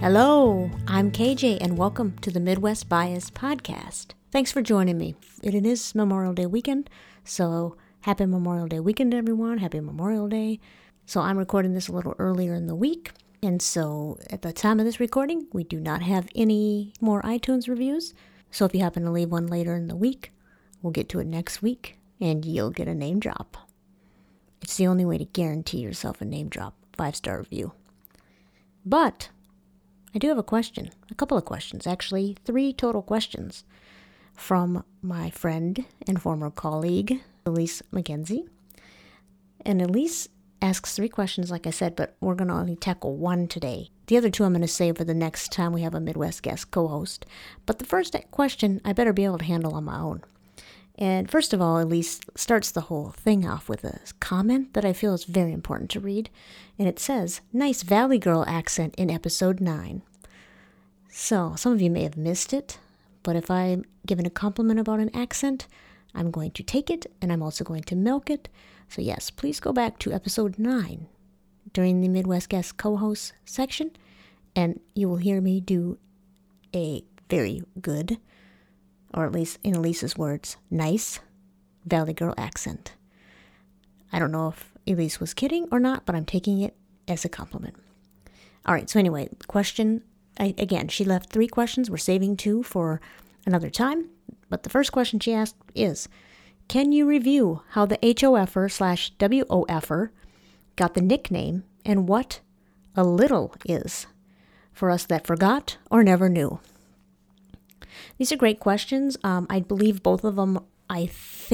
Hello, I'm KJ and welcome to the Midwest Bias Podcast. Thanks for joining me. It is Memorial Day weekend, so happy Memorial Day weekend, everyone. Happy Memorial Day. So I'm recording this a little earlier in the week, and so at the time of this recording, we do not have any more iTunes reviews. So if you happen to leave one later in the week, we'll get to it next week, and you'll get a name drop. It's the only way to guarantee yourself a name drop, 5-star review. But I do have a couple of questions, actually 3 total questions from my friend and former colleague, Elise McKenzie. And Elise asks 3 questions, like I said, but we're going to only tackle 1 today. The other 2 I'm going to save for the next time we have a Midwest guest co-host. But the first question I better be able to handle on my own. And first of all, Elise starts the whole thing off with a comment that I feel is very important to read. And it says, "Nice Valley Girl accent in episode 9. So, some of you may have missed it, but if I'm given a compliment about an accent, I'm going to take it, and I'm also going to milk it. So yes, please go back to episode 9 during the Midwest Guest Co-host section, and you will hear me do a very good, or at least in Elise's words, nice Valley Girl accent. I don't know if Elise was kidding or not, but I'm taking it as a compliment. All right, so anyway, again, she left 3 questions. We're saving 2 for another time. But the first question she asked is, can you review how the HOFer/WOFer got the nickname and what a little is for us that forgot or never knew? These are great questions. I believe both of them, the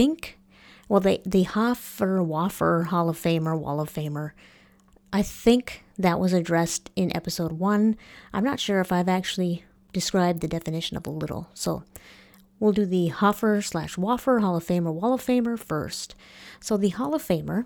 Hofer/Woffer Hall of Famer, Wall of Famer, I think that was addressed in episode 1. I'm not sure if I've actually described the definition of a little. So we'll do the Hofer/Woffer Hall of Famer, Wall of Famer first. So the Hall of Famer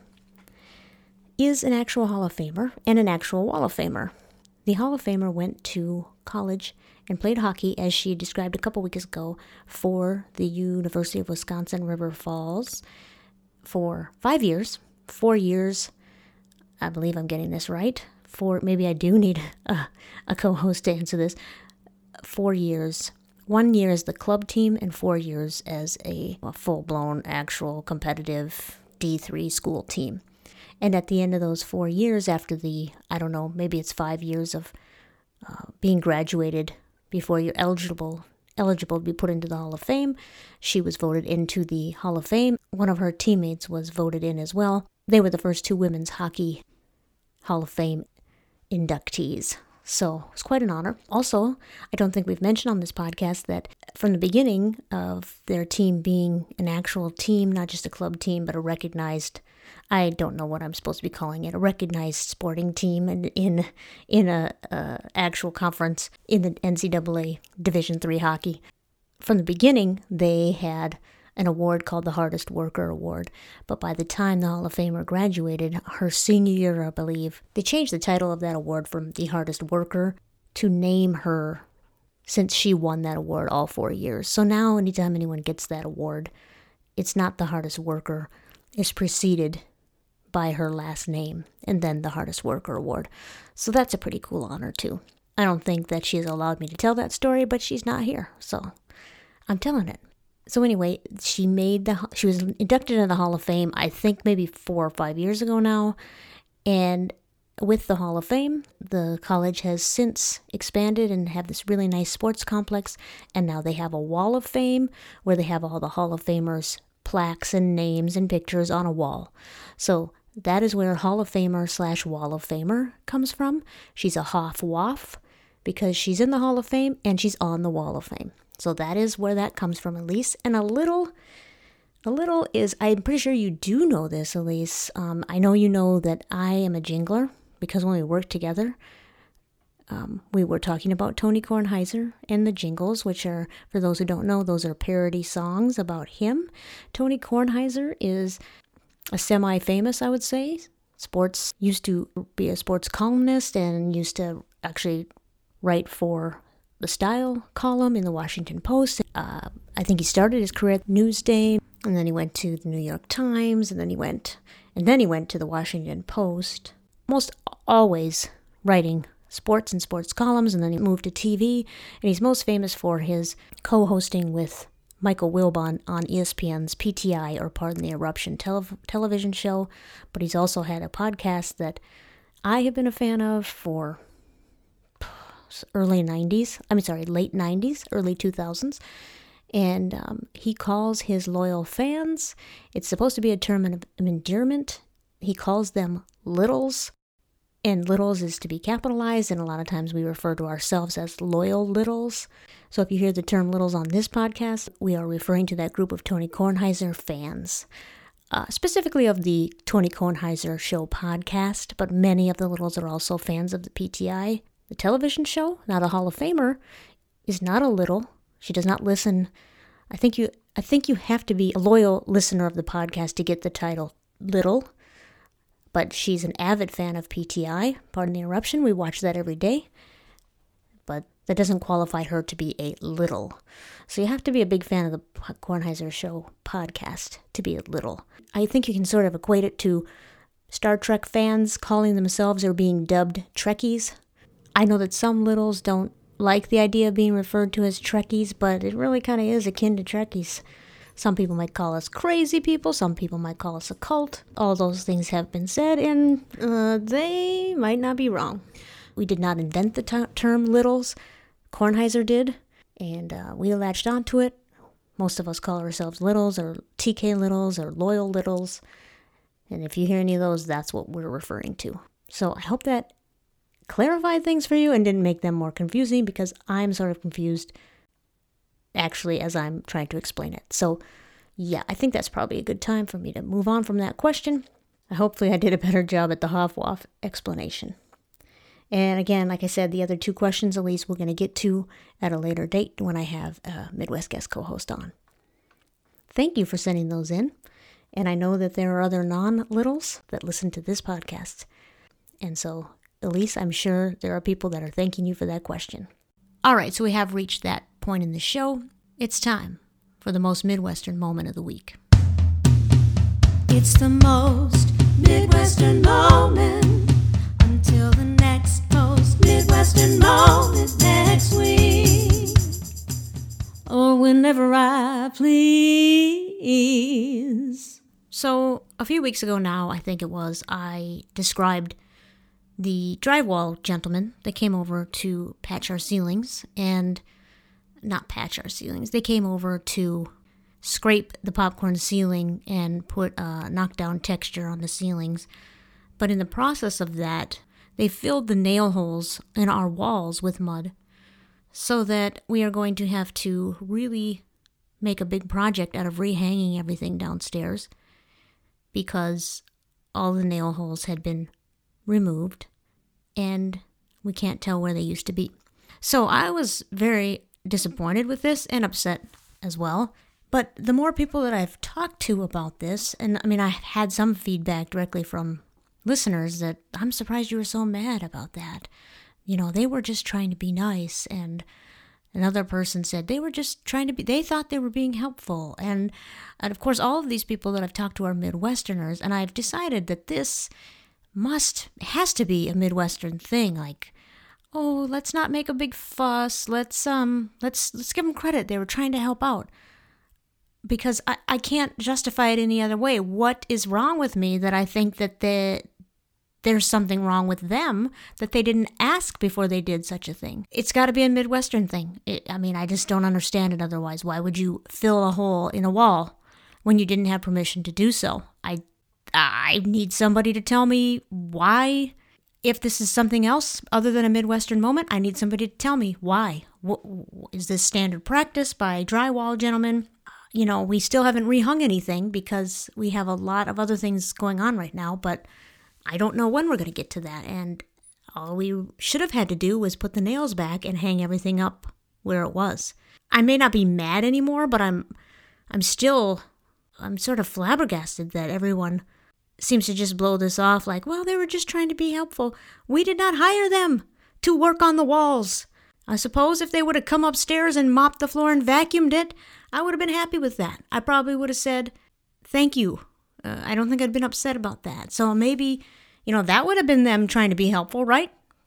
is an actual Hall of Famer and an actual Wall of Famer. The Hall of Famer went to college and played hockey, as she described a couple weeks ago, for the University of Wisconsin-River Falls for 5 years. 4 years, I believe I'm getting this right. Maybe I do need a co-host to answer this. 4 years. 1 year as the club team and 4 years as a full-blown, actual, competitive D3 school team. And at the end of those 4 years, after maybe it's 5 years of being graduated before you're eligible to be put into the Hall of Fame, she was voted into the Hall of Fame. One of her teammates was voted in as well. They were the first 2 women's hockey Hall of Fame inductees. So it was quite an honor. Also, I don't think we've mentioned on this podcast that from the beginning of their team being an actual team, not just a club team, but a recognized, I don't know what I'm supposed to be calling it, a recognized sporting team in a actual conference in the NCAA Division III hockey. From the beginning, they had an award called the Hardest Worker Award. But by the time the Hall of Famer graduated, her senior year, I believe, they changed the title of that award from the Hardest Worker to name her, since she won that award all 4 years. So now anytime anyone gets that award, it's not the Hardest Worker. It's preceded by her last name and then the Hardest Worker Award. So that's a pretty cool honor too. I don't think that she has allowed me to tell that story, but she's not here, so I'm telling it. So anyway, she was inducted into the Hall of Fame, I think maybe 4 or 5 years ago now. And with the Hall of Fame, the college has since expanded and have this really nice sports complex. And now they have a Wall of Fame where they have all the Hall of Famers' plaques and names and pictures on a wall. So that is where Hall of Famer/Wall of Famer comes from. She's a Hof/Wof because she's in the Hall of Fame and she's on the Wall of Fame. So that is where that comes from, Elise. And a little is, I'm pretty sure you do know this, Elise. I know you know that I am a jingler because when we worked together, we were talking about Tony Kornheiser and the jingles, which are, for those who don't know, those are parody songs about him. Tony Kornheiser is a semi-famous, I would say, used to be a sports columnist and used to actually write for the Style column in the Washington Post. I think he started his career at Newsday, and then he went to the New York Times, and then he went to the Washington Post. Most always writing sports and sports columns, and then he moved to TV, and he's most famous for his co-hosting with Michael Wilbon on ESPN's PTI, or Pardon the Eruption television show, but he's also had a podcast that I have been a fan of for late 90s, early 2000s, and he calls his loyal fans, it's supposed to be a term of endearment, he calls them littles, and littles is to be capitalized, and a lot of times we refer to ourselves as loyal littles. So if you hear the term littles on this podcast, we are referring to that group of Tony Kornheiser fans, specifically of the Tony Kornheiser Show podcast, but many of the littles are also fans of the PTI, the television show. Now, the Hall of Famer is not a little. She does not listen. I think you have to be a loyal listener of the podcast to get the title little. But she's an avid fan of PTI, Pardon the Eruption. We watch that every day. But that doesn't qualify her to be a little. So you have to be a big fan of the Kornheiser Show podcast to be a little. I think you can sort of equate it to Star Trek fans calling themselves or being dubbed Trekkies. I know that some littles don't like the idea of being referred to as Trekkies, but it really kind of is akin to Trekkies. Some people might call us crazy people. Some people might call us a cult. All those things have been said, and they might not be wrong. We did not invent the term littles. Kornheiser did, and we latched onto it. Most of us call ourselves littles, or TK littles, or loyal littles. And if you hear any of those, that's what we're referring to. So I hope that clarified things for you and didn't make them more confusing, because I'm sort of confused actually as I'm trying to explain it. So yeah, I think that's probably a good time for me to move on from that question. Hopefully I did a better job at the Hoff-Waff explanation. And again, like I said, the other two questions, at least, we're going to get to at a later date when I have a Midwest guest co-host on. Thank you for sending those in. And I know that there are other non-littles that listen to this podcast. And so, Elise, I'm sure there are people that are thanking you for that question. All right, so we have reached that point in the show. It's time for the most Midwestern moment of the week. It's the most Midwestern moment until the next most Midwestern moment next week, or whenever I please. So a few weeks ago now, I think it was, I described the drywall gentleman that came over to patch our ceilings, and not patch our ceilings, they came over to scrape the popcorn ceiling and put a knockdown texture on the ceilings. But in the process of that, they filled the nail holes in our walls with mud, so that we are going to have to really make a big project out of rehanging everything downstairs, because all the nail holes had been removed, and we can't tell where they used to be. So I was very disappointed with this and upset as well. But the more people that I've talked to about this, and I mean, I've had some feedback directly from listeners that I'm surprised you were so mad about that. You know, they were just trying to be nice, and another person said they were just trying to be, they thought they were being helpful. And of course, all of these people that I've talked to are Midwesterners, and I've decided that this has to be a Midwestern thing. Like, oh, let's not make a big fuss. Let's give them credit. They were trying to help out. Because I can't justify it any other way. What is wrong with me that I think that there's something wrong with them, that they didn't ask before they did such a thing? It's got to be a Midwestern thing. I just don't understand it otherwise. Why would you fill a hole in a wall when you didn't have permission to do so? I need somebody to tell me why. If this is something else other than a Midwestern moment, I need somebody to tell me why. Is this standard practice by drywall gentlemen? You know, we still haven't rehung anything because we have a lot of other things going on right now, but I don't know when we're going to get to that. And all we should have had to do was put the nails back and hang everything up where it was. I may not be mad anymore, but I'm sort of flabbergasted that everyone seems to just blow this off like, well, they were just trying to be helpful. We did not hire them to work on the walls. I suppose if they would have come upstairs and mopped the floor and vacuumed it, I would have been happy with that. I probably would have said, thank you. I don't think I'd been upset about that. So maybe, that would have been them trying to be helpful, right?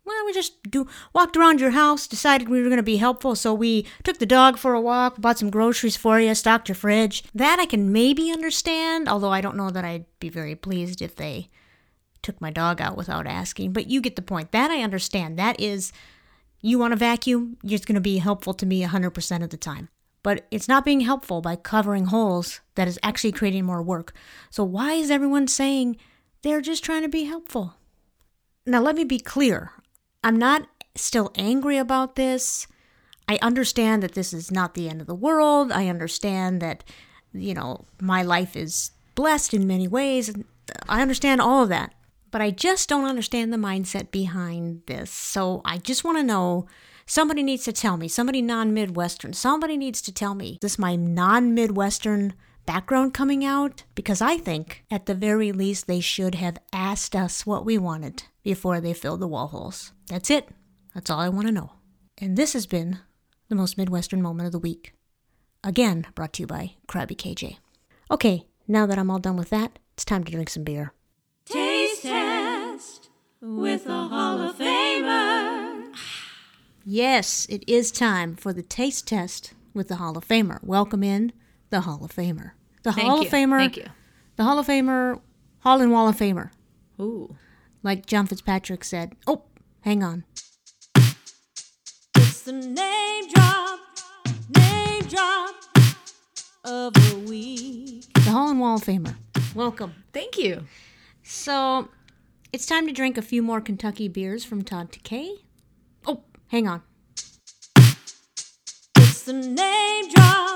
Well, we just walked around your house, decided we were going to be helpful, so we took the dog for a walk, bought some groceries for you, stocked your fridge. That I can maybe understand, although I don't know that I'd be very pleased if they took my dog out without asking. But you get the point. That I understand. That is, you want to vacuum, it's going to be helpful to me 100% of the time. But it's not being helpful by covering holes that is actually creating more work. So why is everyone saying they're just trying to be helpful? Now, let me be clear. I'm not still angry about this. I understand that this is not the end of the world. I understand that, my life is blessed in many ways. I understand all of that. But I just don't understand the mindset behind this. So I just want to know, somebody needs to tell me, somebody non-Midwestern, somebody needs to tell me, is this my non-Midwestern background coming out? Because I think, at the very least, they should have asked us what we wanted before they filled the wall holes. That's it. That's all I want to know. And this has been the most Midwestern moment of the week. Again, brought to you by Krabby KJ. Okay, now that I'm all done with that, it's time to drink some beer. Taste test with a Hall of Famer. Yes, it is time for the taste test with the Hall of Famer. Welcome in the Hall of Famer. The Hall of Famer. Thank you. The Hall of Famer, Hall and Wall of Famer. Ooh. Like John Fitzpatrick said. Oh, hang on. It's the name drop of the week. The Hall and Wall of Famer. Welcome. Thank you. So, it's time to drink a few more Kentucky beers from Todd Takei. Oh, hang on. It's the name drop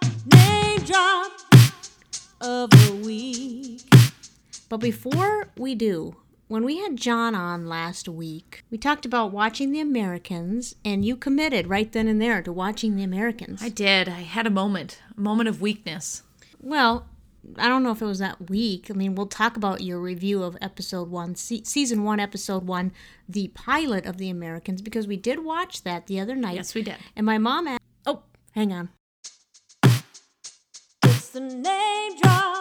of the week. But before we do, when we had John on last week, we talked about watching The Americans, and you committed right then and there to watching The Americans. I did. I had a moment of weakness. Well, I don't know if it was that week. I mean, we'll talk about your review of episode 1, season 1, episode 1, the pilot of The Americans, because we did watch that the other night. Yes, we did. And my mom asked, oh, hang on. It's the name drop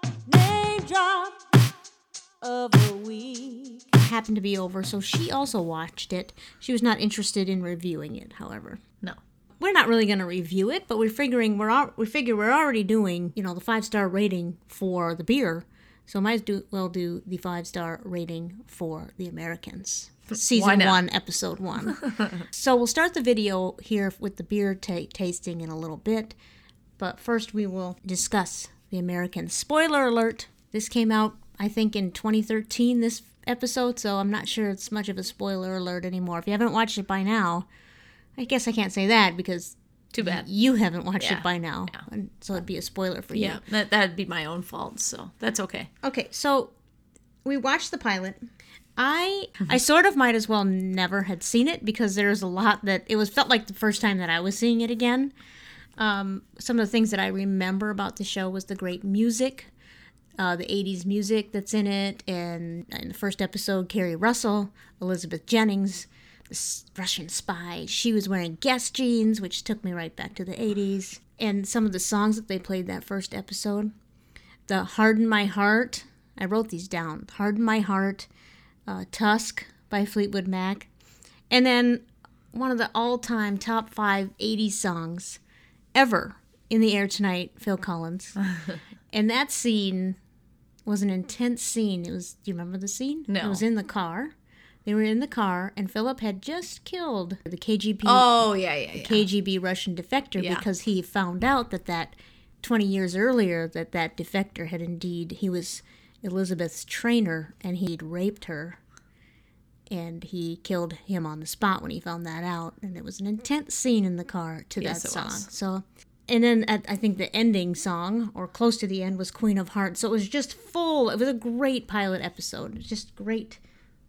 of the week. It happened to be over, so she also watched it. She was not interested in reviewing it, however. No. We're not really going to review it, but we figure we're already doing, the 5-star rating for the beer, so might as well do the 5-star rating for The Americans. Season 1, episode 1. So we'll start the video here with the beer tasting in a little bit, but first we will discuss The Americans. Spoiler alert, this came out, I think, in 2013, this episode, so I'm not sure it's much of a spoiler alert anymore. If you haven't watched it by now, I guess I can't say that because too bad you haven't watched it by now, and so it'd be a spoiler for you. Yeah, that'd be my own fault, so that's okay. Okay, so we watched the pilot. I sort of might as well never had seen it because there's a lot that felt like the first time that I was seeing it again. Some of the things that I remember about the show was the great music, the 80s music that's in it, and in the first episode, Kerry Russell, Elizabeth Jennings, this Russian spy. She was wearing Guess jeans, which took me right back to the 80s. And some of the songs that they played that first episode. The Harden My Heart. I wrote these down. Harden My Heart. Tusk by Fleetwood Mac. And then one of the all-time top 5 80s songs ever, In the Air Tonight, Phil Collins. And that scene was an intense scene. Do you remember the scene? No. It was in the car. They were in the car, and Philip had just killed the KGB. Oh, yeah. KGB Russian defector because he found out that 20 years earlier that defector had he was Elizabeth's trainer, and he'd raped her. And he killed him on the spot when he found that out. And it was an intense scene in the car to that song. Was. So, and then I think the ending song, or close to the end, was Queen of Hearts. So it was just full. It was a great pilot episode. Just great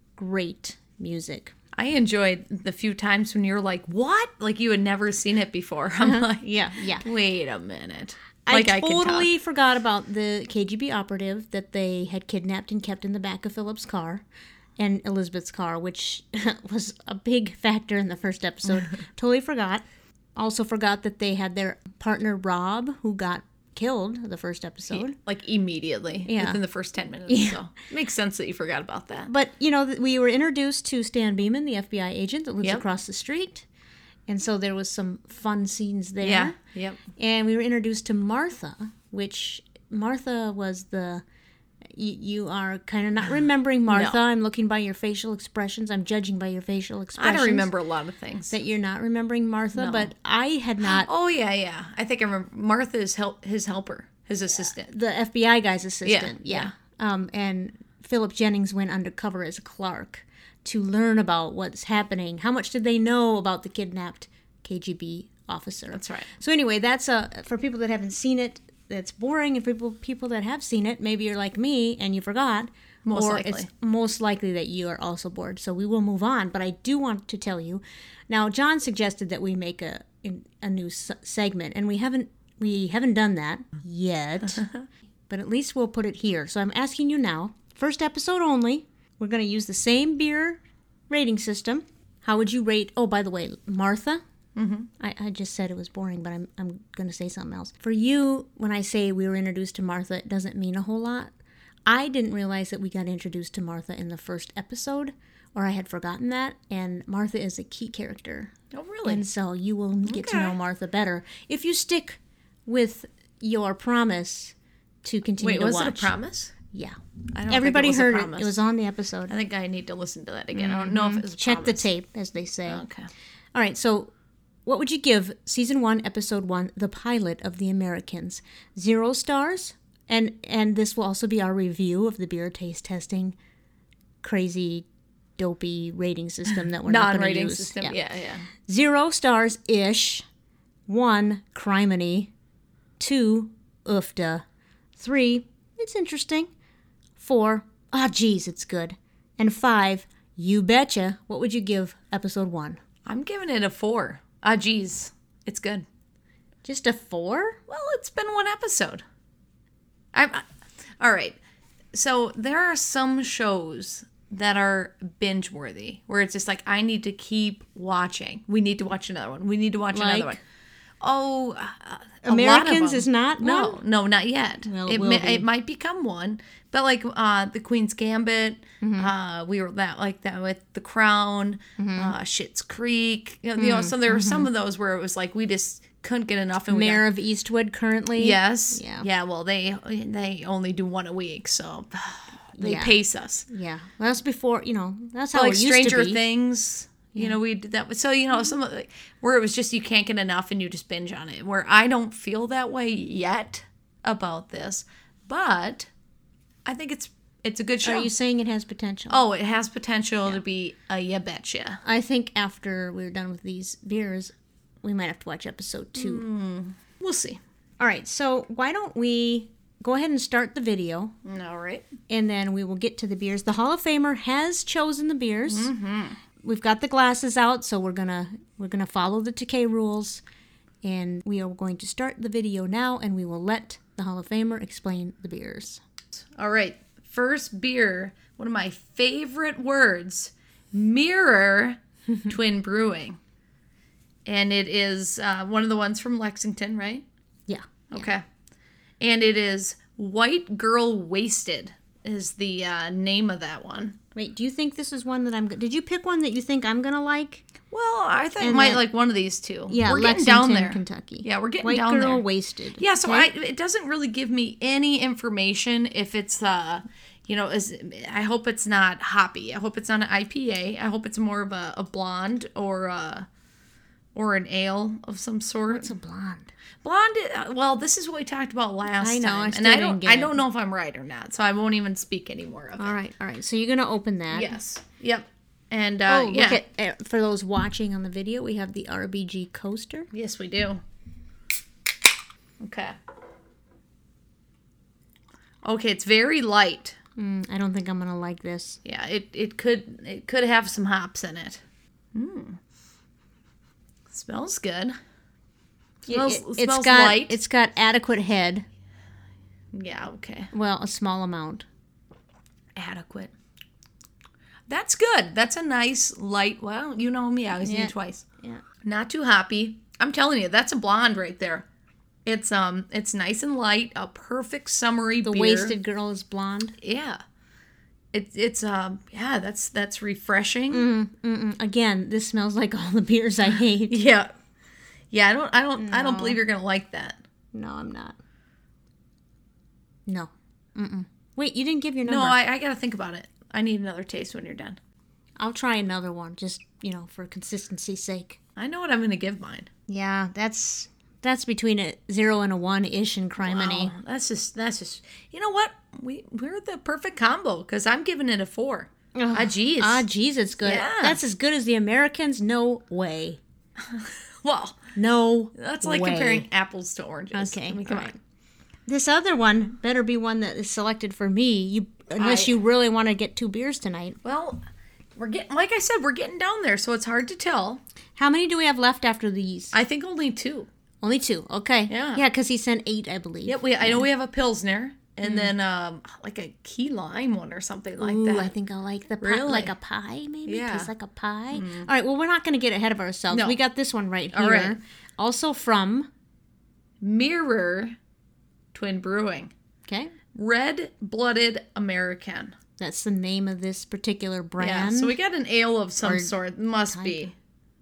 music. I enjoyed the few times when you're like, what? Like you had never seen it before. I'm like, yeah. Wait a minute. I totally forgot about the KGB operative that they had kidnapped and kept in the back of Philip's car and Elizabeth's car, which was a big factor in the first episode. Totally forgot. Also forgot that they had their partner Rob, who got killed the first episode. Like immediately, Yeah. within the first 10 minutes. So makes sense that you forgot about that. But, you know, we were introduced to Stan Beeman, the FBI agent that lives Yep. across the street. And so there was some fun scenes there. Yeah. Yep. And we were introduced to Martha, which Martha was the... You are kind of not remembering Martha. No. I'm looking by your facial expressions. I'm judging by your facial I expressions. don't remember a lot of things. That you're not remembering Martha, No. but I had not... Oh, yeah. I think I remember. Martha is his helper, his assistant. The FBI guy's assistant, Yeah. And Philip Jennings went undercover as Clark to learn about what's happening. How much did they know about the kidnapped KGB officer? That's right. So anyway, that's for people that haven't seen it, that's boring. And for people that have seen it, maybe you're like me and you forgot. Most or likely. it's most likely that you are also bored. So we will move on. But I do want to tell you, now John suggested that we make a new segment, and we haven't done that yet. But at least we'll put it here. So I'm asking you now, first episode only. We're going to use the same beer rating system. How would you rate? Oh, by the way, Martha. Mm-hmm. I just said it was boring, but I'm going to say something else. For you, when I say we were introduced to Martha, it doesn't mean a whole lot. I didn't realize that we got introduced to Martha in the first episode, or I had forgotten that. And Martha is a key character. Oh, really? And so you will get to Okay. know Martha better if you stick with your promise to continue Wait, to was watch. it a promise? Yeah. I don't Everybody think it was heard a it. promise. It was on the episode. I think I need to listen to that again. I don't know if it was a Check the promise. tape, as they say. Okay. All right, so what would you give Season 1, Episode 1, The Pilot of the Americans? 0 stars? And this will also be our review of the beer taste testing crazy, dopey rating system that we're not going to Non-rating use. system. Yeah. 0 stars-ish. 1, criminy. 2, oofda. 3, it's interesting. 4, geez, it's good. And 5, you betcha. What would you give Episode 1? I'm giving it a 4. Geez. It's good. Just a 4? Well, it's been one episode. All right. So there are some shows that are binge worthy where it's just like, I need to keep watching. We need to watch another one. We need to watch another Like? one. Oh, a Americans lot of them. is not No, one? no, not yet. Well, it it will be. it might become one, but like the Queen's Gambit, we were like that with The Crown, Schitt's Creek. You know, so there were some of those where it was like we just couldn't get enough. And Mayor of Eastwood currently. yes, Yeah. Well, they only do one a week, so they Yeah. pace us. Yeah. Well, that's before, that's how Like it used Stranger to be. Things. You know, we did that. So, some of where it was just you can't get enough and you just binge on it. Where I don't feel that way yet about this, but I think it's a good show. Are you saying it has potential? Oh, it has potential to be a ya betcha. I think after we're done with these beers, we might have to watch episode 2. We'll see. All right. So why don't we go ahead and start the video, All right. and then we will get to the beers. The Hall of Famer has chosen the beers. Mm-hmm. We've got the glasses out, so we're gonna follow the Takei rules, and we are going to start the video now, and we will let the Hall of Famer explain the beers. All right. First beer, one of my favorite words, Mirror Twin Brewing. And it is one of the ones from Lexington, right? Yeah. Okay. And it is White Girl Wasted is the name of that one. Wait, do you think this is one that did you pick one that you think I'm gonna like? Well, I think I And might that- like one of these two. Yeah, we're getting Lexington, down there. Kentucky. Yeah, we're getting White down Girl there. Wasted. Yeah, so Okay? it doesn't really give me any information if it's I hope it's not hoppy. I hope it's not an IPA. I hope it's more of a blonde or an ale of some sort. It's a blonde. Blonde. Well, this is what we talked about last I know, time, I and still I didn't don't. get I it. don't know if I'm right or not, so I won't even speak anymore of it. All right. So you're gonna open that. Yes. Yep. And Oh, yeah. look at for those watching on the video, we have the RBG coaster. Yes, we do. Okay. Okay, it's very light. I don't think I'm gonna like this. Yeah, it could have some hops in it. Smells good. Smells It's got light. It's got adequate head. Yeah, okay. Well, a small amount. Adequate. That's good. That's a nice light. Well, you know me. I was eating twice. Yeah. Not too hoppy. I'm telling you, that's a blonde right there. It's nice and light, a perfect summery The beer. Wasted Girl is blonde. Yeah. That's refreshing. Again, this smells like all the beers I hate. Yeah. Yeah, I don't believe you're going to like that. No, I'm not. No. Wait, you didn't give your number. No, I got to think about it. I need another taste when you're done. I'll try another one, just, for consistency's sake. I know what I'm going to give mine. Yeah, that's between a 0 and a 1-ish in criminy. Wow, that's just. You know what? We're the perfect combo because I'm giving it a 4. Geez. Geez, it's good. Yeah. That's as good as the Americans? No way. Well, No that's like way. comparing apples to oranges. Okay, I mean, come all right. on. This other one better be one that is selected for me, unless you really want to get 2 beers tonight. Well, we're getting, like I said, we're getting down there, so it's hard to tell. How many do we have left after these? I think only 2. Only 2. Okay. Yeah. Yeah, because he sent 8, I believe. Yep, I know we have a Pilsner, and then like a key lime one or something like Ooh, that. I think I like the pie. Really? Like a pie, maybe? Yeah. Tastes like a pie. All right, well, we're not going to get ahead of ourselves. No. We got this one right here. All right. Also from, Mirror Twin Brewing. okay, Red-blooded American. that's the name of this particular Yeah, brand. so we got an ale of some Or sort. Must be.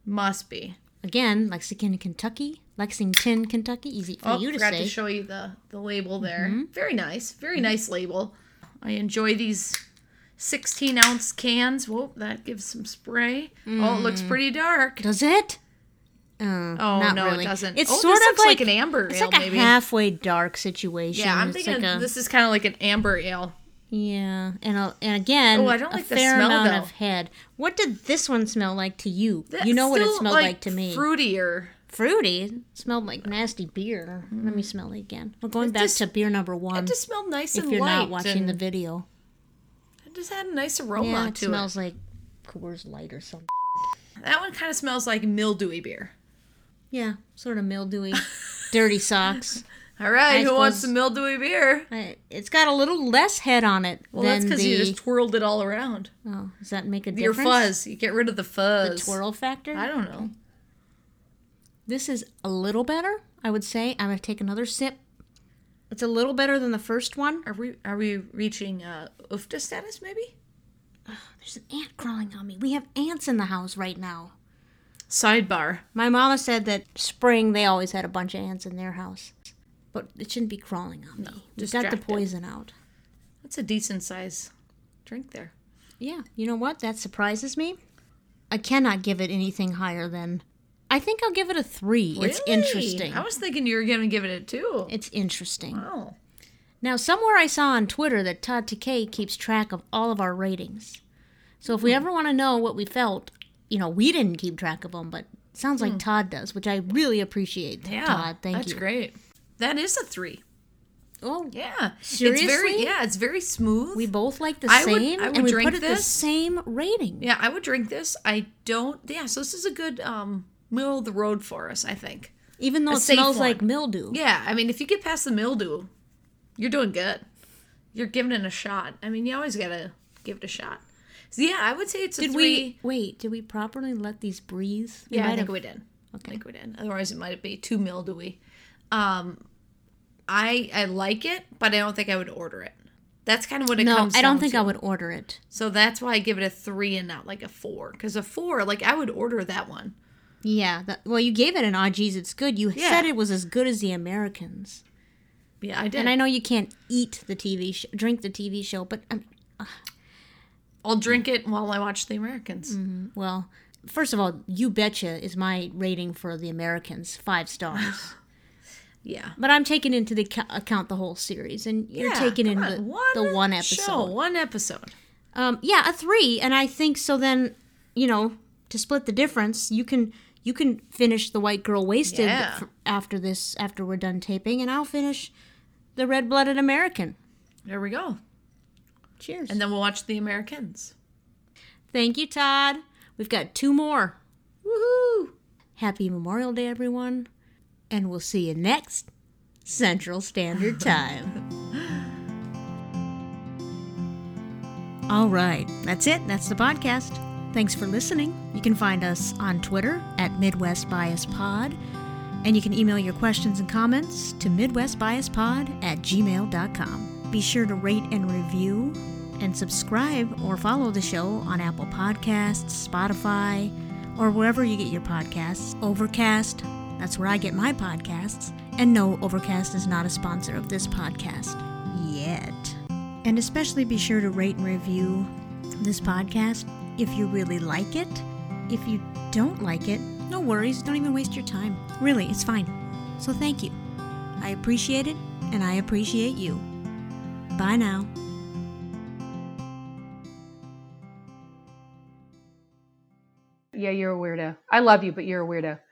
Again, Lexington, Kentucky. Easy for you to forgot say. to show you the label there. Very nice. Very nice label. I enjoy these 16-ounce cans. Whoa, that gives some spray. Oh, it looks pretty dark. Does it? Oh, not no, really. it doesn't. It's this sort of looks like an amber it's ale, like a maybe. halfway dark situation. Yeah, I'm It's thinking like a, this is kind of like an amber ale. Yeah, and again, Oh, I don't a like the fair smell, amount though. of head. What did this one smell like to you? That's You know what it still, smelled like to me. Fruitier. Fruity. It smelled like nasty beer. Let me smell it again. We're going back just- to beer number 1. It just smelled nice if and you're light. not watching and the video. It just had a nice aroma Yeah, it to smells like Coors Light or something. it. That one kind of smells like mildewy beer. Yeah, sort of mildewy, dirty socks. All right, I who wants suppose- some mildewy beer? It's got a little less head on it Well, than that's because the. you just twirled it all around. Oh, does that make a Your difference? fuzz. You get rid of the The fuzz. twirl factor. I don't know. This is a little better, I would say. I'm gonna take another sip. It's a little better than the first one. Are we reaching UFTA status maybe? There's an ant crawling on me. We have ants in the house right now. Sidebar. My mama said that spring they always had a bunch of ants in their house, but it shouldn't be crawling on me. We got the distracted. poison out. That's a decent size drink there. Yeah, you know what? That surprises me. I cannot give it anything higher than. I think I'll give it a 3. It's Really? interesting. I was thinking you were going to give it a 2. It's interesting. Oh. Now, somewhere I saw on Twitter that Todd Takei keeps track of all of our ratings. So if we ever want to know what we felt, we didn't keep track of them, but it sounds like Todd does, which I really appreciate. Yeah. Todd, thank that's you. great. That is a 3. Oh, Yeah. Seriously? It's very smooth. we both like the I would- same, I would and we drink put it the this. same rating. Yeah, I would drink this. I don't. Yeah, so this is a good middle of the road for us, I think. Even though A it safe smells one. like mildew. Yeah, I mean, if you get past the mildew, you're doing good. You're giving it a shot. I mean, you always gotta give it a shot. So yeah, I would say it's a Did 3. did we properly let these breathe? We Yeah, I might think have- we did. Okay. I think we did. Otherwise, it might be too mildewy. I like it, but I don't think I would order it. That's kind of what it No, comes I don't down think to. I would order it. So that's why I give it a 3 and not like a 4. Because a 4, like I would order that one. Yeah. Well, you gave it an geez, it's good. You Yeah. said it was as good as the Americans. Yeah, I did. And I know you can't eat the TV show, drink the TV show, but I'll drink it while I watch The Americans. well, first of all, You Betcha is my rating for the Americans, 5 stars. Yeah. But I'm taking into the account the whole series, and you're taking in come on, the one show, episode. one episode. Yeah, a 3, and I think so. Then to split the difference, you can finish the White Girl Wasted Yeah. after we're done taping, and I'll finish the Red Blooded American. There we go. Cheers. And then we'll watch The Americans. Thank you, Todd. We've got 2 more. Woohoo! Happy Memorial Day, everyone. And we'll see you next Central Standard Time. All right. That's it. That's the podcast. Thanks for listening. You can find us on Twitter at Midwest Bias Pod. And you can email your questions and comments to midwestbiaspod@gmail.com. Be sure to rate and review and subscribe or follow the show on Apple Podcasts, Spotify, or wherever you get your podcasts. Overcast, that's where I get my podcasts. And no, Overcast is not a sponsor of this podcast yet. And especially be sure to rate and review this podcast if you really like it. If you don't like it, no worries, don't even waste your time. Really, it's fine. So thank you. I appreciate it, and I appreciate you. Bye now. Yeah, you're a weirdo. I love you, but you're a weirdo.